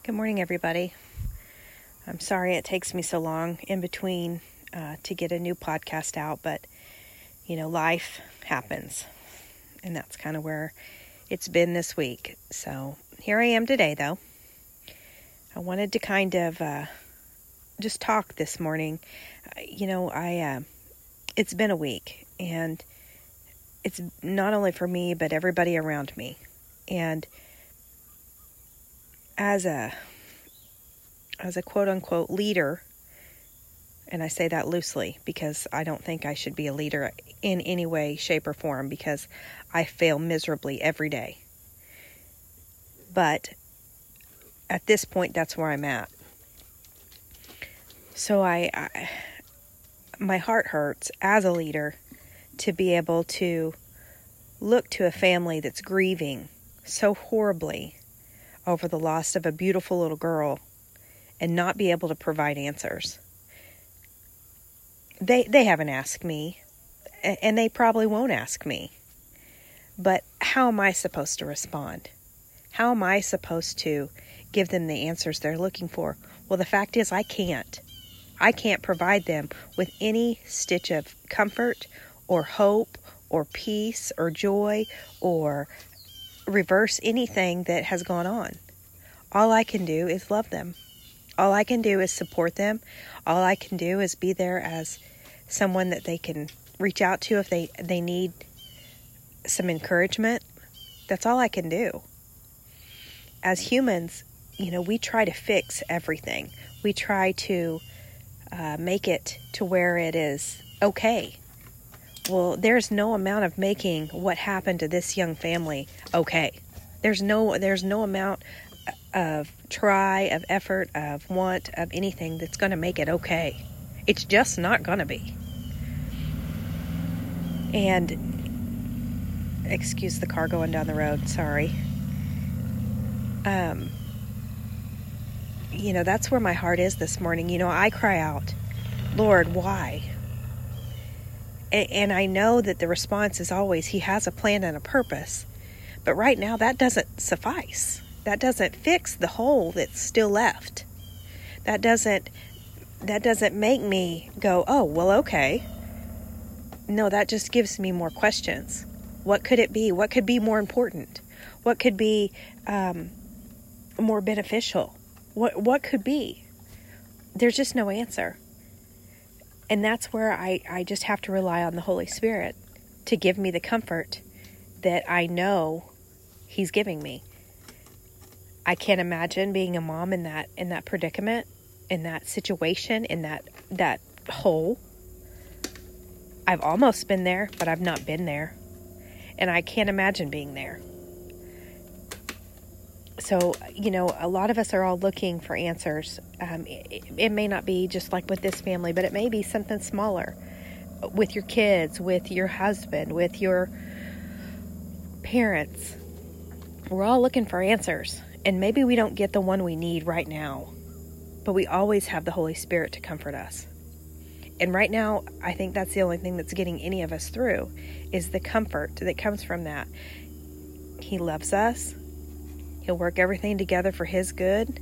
Good morning, everybody. I'm sorry it takes me so long in between to get a new podcast out, but, life happens, and that's kind of where it's been this week. So here I am today, though. I wanted to kind of just talk this morning. It's been a week, and it's not only for me, but everybody around me. And as a quote-unquote leader, and I say that loosely because I don't think I should be a leader in any way, shape, or form because I fail miserably every day. But at this point, that's where I'm at. So my heart hurts as a leader to be able to look to a family that's grieving so horribly over the loss of a beautiful little girl and not be able to provide answers. They haven't asked me, and they probably won't ask me. But how am I supposed to respond? How am I supposed to give them the answers they're looking for? Well, the fact is I can't. I can't provide them with any stitch of comfort or hope or peace or joy or reverse anything that has gone on. All I can do is love them. All I can do is support them. All I can do is be there as someone that they can reach out to if they need some encouragement. That's all I can do. As humans, we try to fix everything. We try to make it to where it is okay. Well, there's no amount of making what happened to this young family okay. There's no amount of try, of effort, of want, of anything that's going to make it okay. It's just not going to be. And excuse the car going down the road, sorry. That's where my heart is this morning. I cry out, Lord, why? And I know that the response is always, He has a plan and a purpose. But right now, that doesn't suffice. That doesn't fix the hole that's still left. That doesn't make me go, oh, well, okay. No, that just gives me more questions. What could it be? What could be more important? What could be more beneficial? What could be? There's just no answer. And that's where I just have to rely on the Holy Spirit to give me the comfort that I know He's giving me. I can't imagine being a mom in that predicament, in that situation, in that hole. I've almost been there, but I've not been there. And I can't imagine being there. So, a lot of us are all looking for answers. It may not be just like with this family, but it may be something smaller. With your kids, with your husband, with your parents. We're all looking for answers. And maybe we don't get the one we need right now. But we always have the Holy Spirit to comfort us. And right now, I think that's the only thing that's getting any of us through, is the comfort that comes from that. He loves us. He'll work everything together for His good.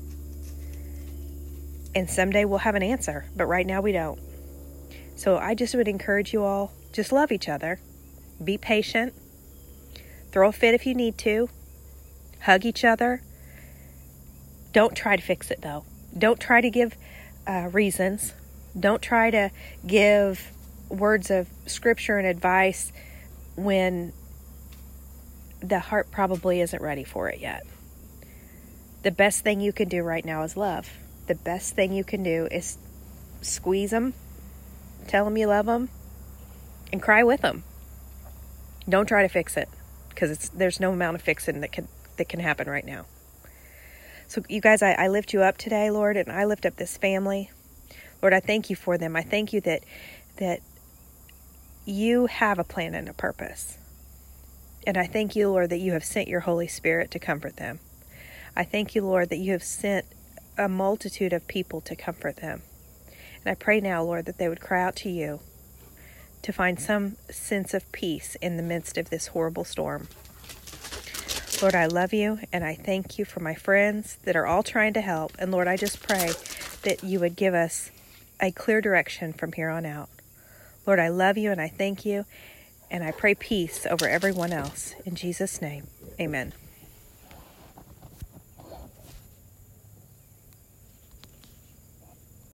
And someday we'll have an answer, but right now we don't. So I just would encourage you all, just love each other. Be patient. Throw a fit if you need to. Hug each other. Don't try to fix it, though. Don't try to give reasons. Don't try to give words of scripture and advice when the heart probably isn't ready for it yet. The best thing you can do right now is love. The best thing you can do is squeeze them, tell them you love them, and cry with them. Don't try to fix it, because there's no amount of fixing that can happen right now. So you guys, I lift you up today, Lord, and I lift up this family. Lord, I thank you for them. I thank you that you have a plan and a purpose. And I thank you, Lord, that you have sent your Holy Spirit to comfort them. I thank you, Lord, that you have sent a multitude of people to comfort them. And I pray now, Lord, that they would cry out to you to find some sense of peace in the midst of this horrible storm. Lord, I love you, and I thank you for my friends that are all trying to help. And Lord, I just pray that you would give us a clear direction from here on out. Lord, I love you, and I thank you, and I pray peace over everyone else. In Jesus' name, amen.